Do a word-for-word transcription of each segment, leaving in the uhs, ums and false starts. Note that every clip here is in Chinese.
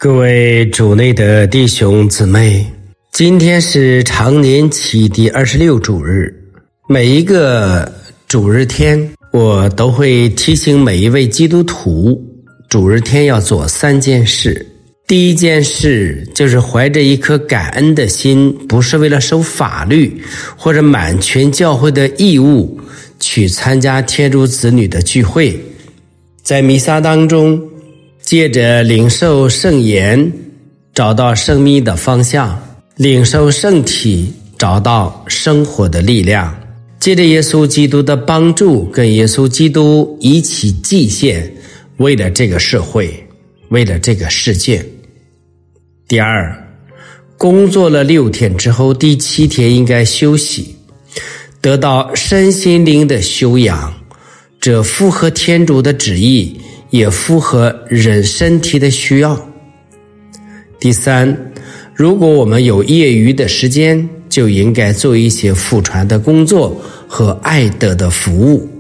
各位主内的弟兄姊妹，今天是常年期第二十六主日。每一个主日天，我都会提醒每一位基督徒，主日天要做三件事。第一件事就是怀着一颗感恩的心，不是为了守法律或者满全教会的义务去参加天主子女的聚会，在弥撒当中借着领受圣言找到生命的方向，领受圣体找到生活的力量，借着耶稣基督的帮助跟耶稣基督一起祭献，为了这个社会，为了这个世界。第二，工作了六天之后，第七天应该休息，得到身心灵的修养，这符合天主的旨意，也符合人身体的需要。第三，如果我们有业余的时间，就应该做一些福传的工作和爱德的服务。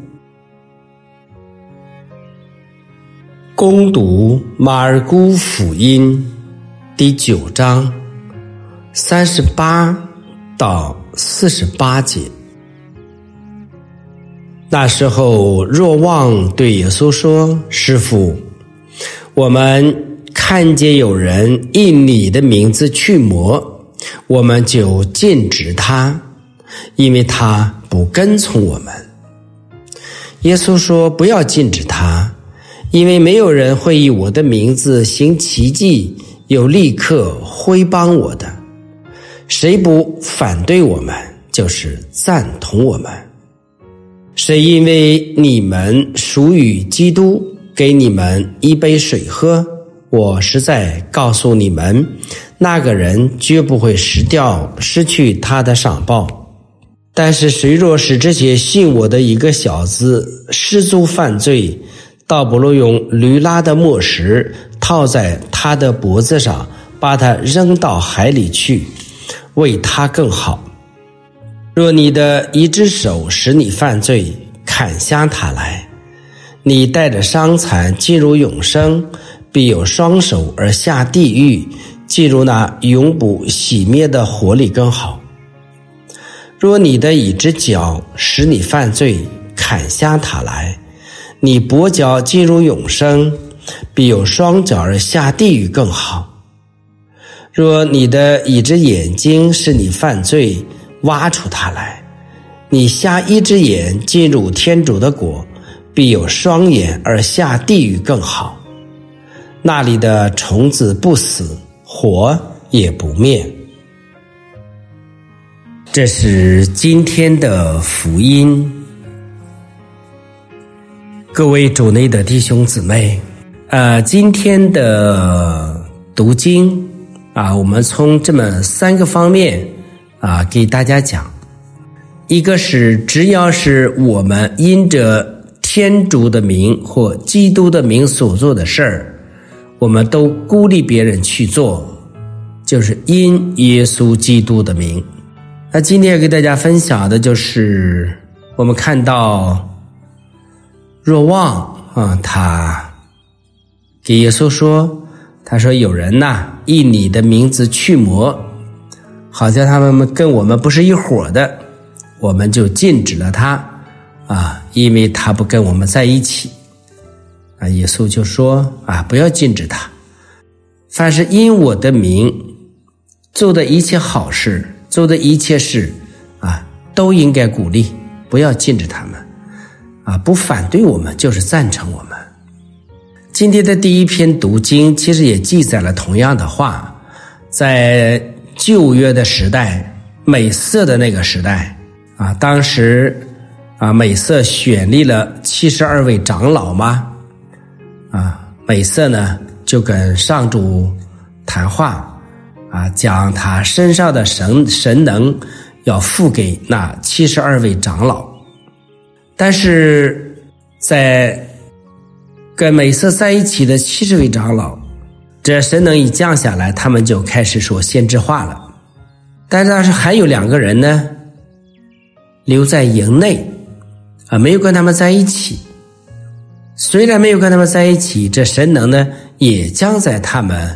恭读马尔谷福音第九章三十八到四十八节。那时候若望对耶稣说，师父，我们看见有人印你的名字去魔，我们就禁止他，因为他不跟从我们。耶稣说，不要禁止他，因为没有人会以我的名字行奇迹又立刻挥帮我的。谁不反对我们，就是赞同我们。谁因为你们属于基督，给你们一杯水喝，我实在告诉你们，那个人绝不会失掉失去他的赏报。但是谁若使这些信我的一个小子失足犯罪，倒不如用驴拉的磨石套在他的脖子上，把他扔到海里去，为他更好。若你的一只手使你犯罪，砍下它来，你带着伤残进入永生，必有双手而下地狱，进入那永不熄灭的火里更好。若你的一只脚使你犯罪，砍下它来，你跛脚进入永生，必有双脚而下地狱更好。若你的一只眼睛使你犯罪，挖出它来，你下一只眼进入天主的国，必有双眼而下地狱更好。那里的虫子不死，火也不灭。这是今天的福音。各位主内的弟兄姊妹，呃，今天的读经啊，我们从这么三个方面啊，给大家讲。一个是只要是我们因着天主的名或基督的名所做的事儿，我们都鼓励别人去做，就是因耶稣基督的名。那今天要给大家分享的就是我们看到若望啊，他给耶稣说，他说有人呐，印你的名字去魔，好像他们跟我们不是一伙的，我们就禁止了他啊，因为他不跟我们在一起啊。耶稣就说啊，不要禁止他，凡是因我的名做的一切好事，做的一切事啊，都应该鼓励，不要禁止他们啊，不反对我们就是赞成我们。今天的第一篇读经其实也记载了同样的话，在旧约的时代，美色的那个时代啊，当时啊，美色选立了七十二位长老嘛，啊，美色呢就跟上主谈话啊，将他身上的神神能要付给那七十二位长老。但是在跟美色在一起的七十位长老，这神能一降下来，他们就开始说先知话了。但是还有两个人呢，留在营内啊，没有跟他们在一起。虽然没有跟他们在一起，这神能呢也将在他们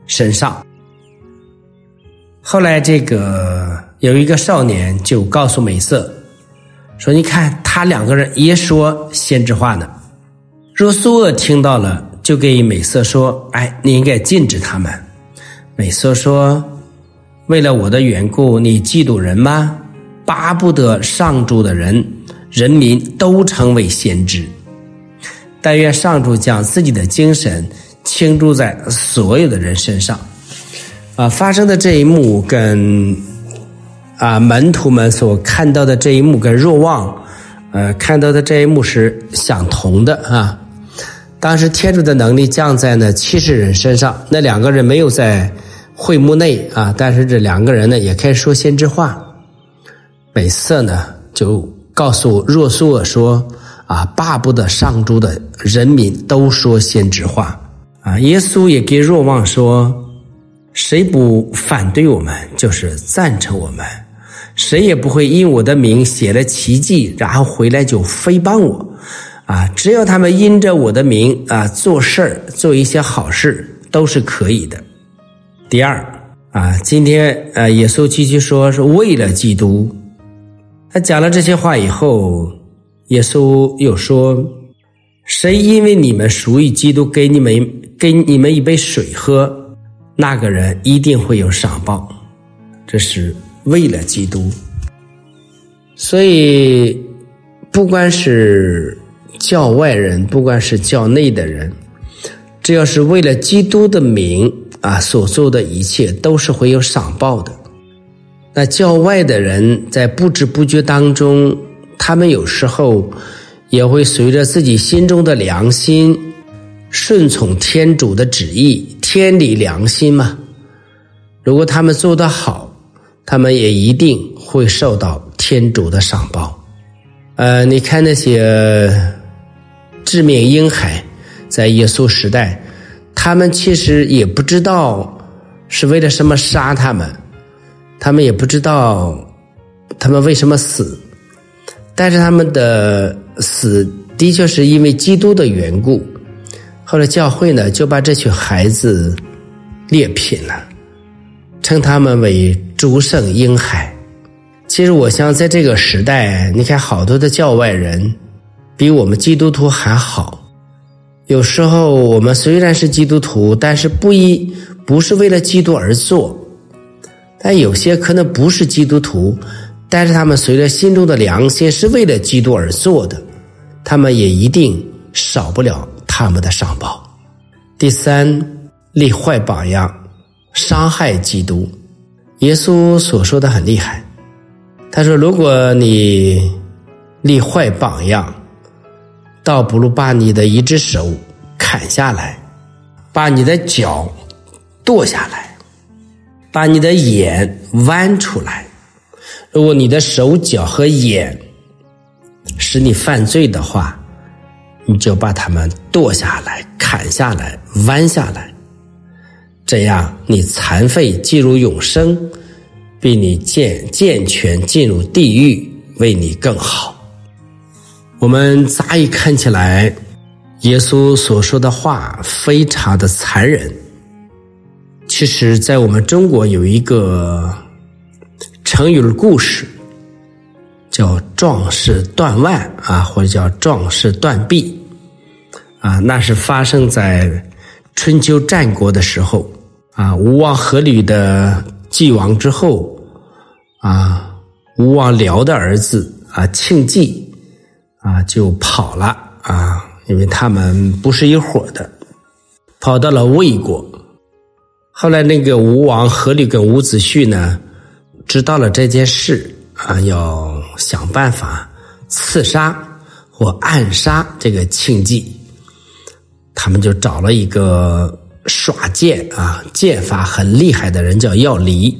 身上。后来这个有一个少年就告诉美色说，你看他两个人也说先知话呢。若苏厄听到了，就给美色说，哎，你应该禁止他们。美色说，为了我的缘故，你嫉妒人吗？巴不得上主的人人民都成为先知，但愿上主将自己的精神倾注在所有的人身上。啊，发生的这一幕跟啊门徒们所看到的这一幕跟若望呃看到的这一幕是相同的啊。当时天主的能力降在那七十人身上，那两个人没有在会幕内啊，但是这两个人呢也开始说先知话。美色呢就告诉若苏尔说，啊，巴不得上主的人民都说先知话啊。耶稣也给若望说，谁不反对我们，就是赞成我们，谁也不会因我的名写了奇迹，然后回来就诽谤我啊。只要他们因着我的名啊做事儿，做一些好事，都是可以的。第二啊，今天啊，耶稣继续说是为了基督。他讲了这些话以后，耶稣又说，谁因为你们属于基督给你们给你们一杯水喝，那个人一定会有赏报。这是为了基督。所以不管是教外人，不管是教内的人，只要是为了基督的名啊所做的一切都是会有赏报的。那教外的人在不知不觉当中，他们有时候也会随着自己心中的良心顺从天主的旨意，天理良心嘛。如果他们做得好，他们也一定会受到天主的赏报。呃，你看那些致命婴孩，在耶稣时代，他们其实也不知道是为了什么杀他们，他们也不知道他们为什么死，但是他们的死的确是因为基督的缘故。后来教会呢就把这群孩子列品了，称他们为诸圣婴孩。其实我想在这个时代，你看好多的教外人比我们基督徒还好。有时候我们虽然是基督徒，但是不一不是为了基督而做，但有些可能不是基督徒，但是他们随着心中的良心是为了基督而做的，他们也一定少不了他们的赏报。第三，立坏榜样，伤害基督。耶稣所说的很厉害，他说，如果你立坏榜样，倒不如把你的一只手砍下来，把你的脚剁下来，把你的眼剜出来。如果你的手脚和眼使你犯罪的话，你就把它们剁下来，砍下来，剜下来，这样你残废进入永生，比你健健全进入地狱为你更好。我们乍一看起来，耶稣所说的话非常的残忍。其实在我们中国有一个成语的故事，叫壮士断腕啊，或者叫壮士断臂啊，那是发生在春秋战国的时候啊。吴王阖闾的继王之后啊，吴王僚的儿子啊庆忌啊就跑了啊，因为他们不是一伙的，跑到了魏国。后来那个吴王阖闾跟伍子胥呢知道了这件事啊，要想办法刺杀或暗杀这个庆忌。他们就找了一个耍剑啊剑法很厉害的人叫药离。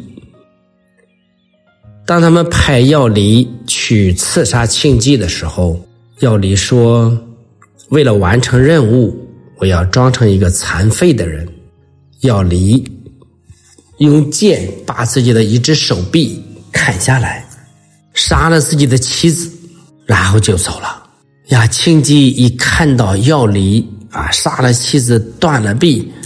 当他们派药离去刺杀庆忌的时候，药离说，为了完成任务，我要装成一个残废的人。药离用剑把自己的一只手臂砍下来，杀了自己的妻子，然后就走了。呀，庆忌一看到药离啊杀了妻子断了臂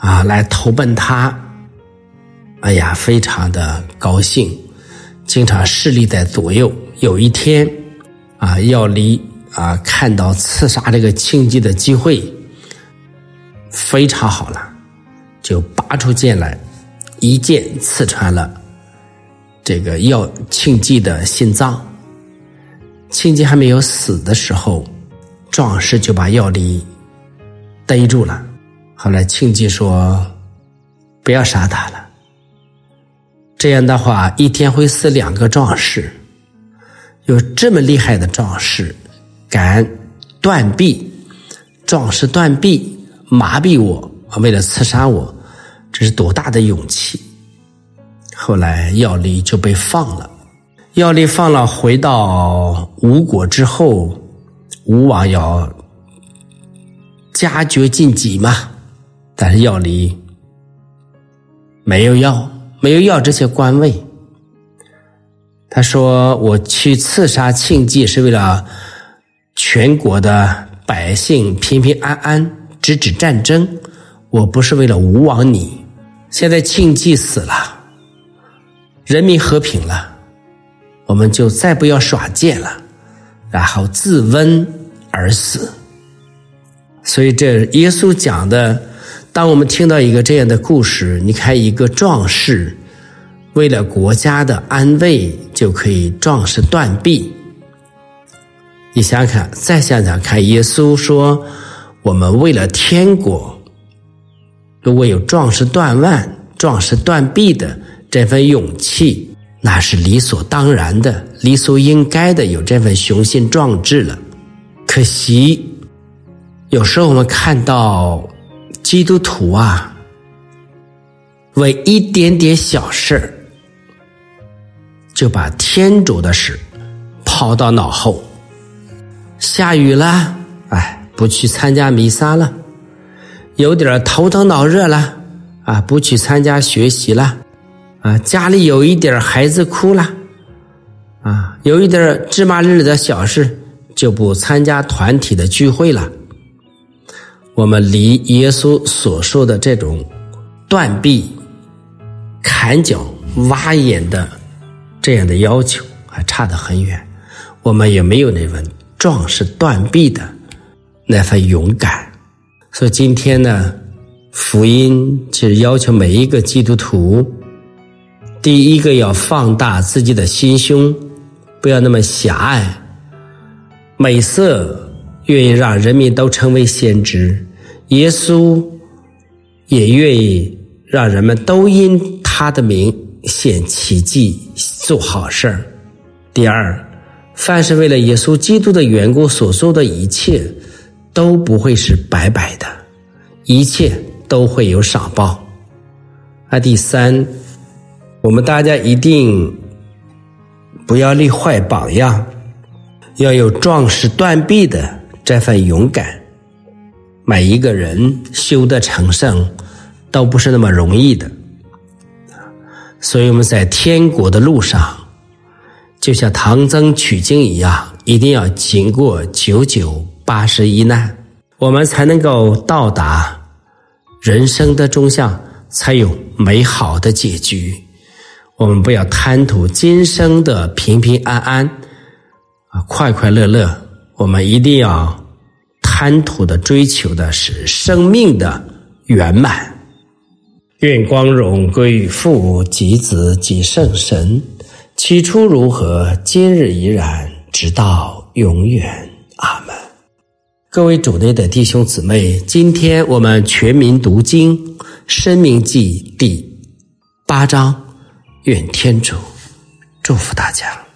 啊来投奔他，哎呀，非常的高兴，经常侍立在左右。有一天啊，要离啊看到刺杀这个庆忌的机会非常好了，就拔出剑来，一剑刺穿了这个要庆忌的心脏。庆忌还没有死的时候，壮士就把要离逮住了。后来庆忌说不要杀他了，这样的话一天会死两个壮士。有这么厉害的壮士敢断臂，壮士断臂麻痹我，为了刺杀我，这是多大的勇气。后来要离就被放了，要离放了回到吴国之后，吴王要加爵进己嘛，但是要离没有要没有要这些官位。他说我去刺杀庆忌是为了全国的百姓平平安安，止止战争，我不是为了吴王你。现在庆忌死了，人民和平了，我们就再不要耍剑了，然后自刎而死。所以这耶稣讲的，当我们听到一个这样的故事，你看一个壮士为了国家的安危就可以壮士断臂。你想想看，再想想看，耶稣说我们为了天国，如果有壮士断腕、壮士断臂的这份勇气，那是理所当然的，理所应该的，有这份雄心壮志了。可惜有时候我们看到基督徒啊，为一点点小事就把天主的事抛到脑后。下雨了，哎，不去参加弥撒了；有点头疼脑热了，啊，不去参加学习了；啊，家里有一点孩子哭了，啊，有一点芝麻日的小事就不参加团体的聚会了。我们离耶稣所说的这种断臂、砍脚、挖眼的这样的要求还差得很远。我们也没有那份壮士断臂的那份勇敢。所以今天呢，福音就是要求每一个基督徒，第一个要放大自己的心胸，不要那么狭隘，美色愿意让人民都成为先知，耶稣也愿意让人们都因他的名显奇迹，做好事儿。第二，凡是为了耶稣基督的缘故所做的一切都不会是白白的，一切都会有赏报。啊，第三，我们大家一定不要立坏榜样，要有壮士断臂的这份勇敢。每一个人修得成圣都不是那么容易的，所以我们在天国的路上就像唐僧取经一样，一定要经过九九八十一难，我们才能够到达人生的终向，才有美好的结局。我们不要贪图今生的平平安安啊，快快乐乐，我们一定要贪图的追求的是生命的圆满。愿光荣归于父及子及圣神，起初如何，今日依然，直到永远。阿们。各位主内的弟兄姊妹，今天我们全民读经《申命记》第八章，愿天主祝福大家。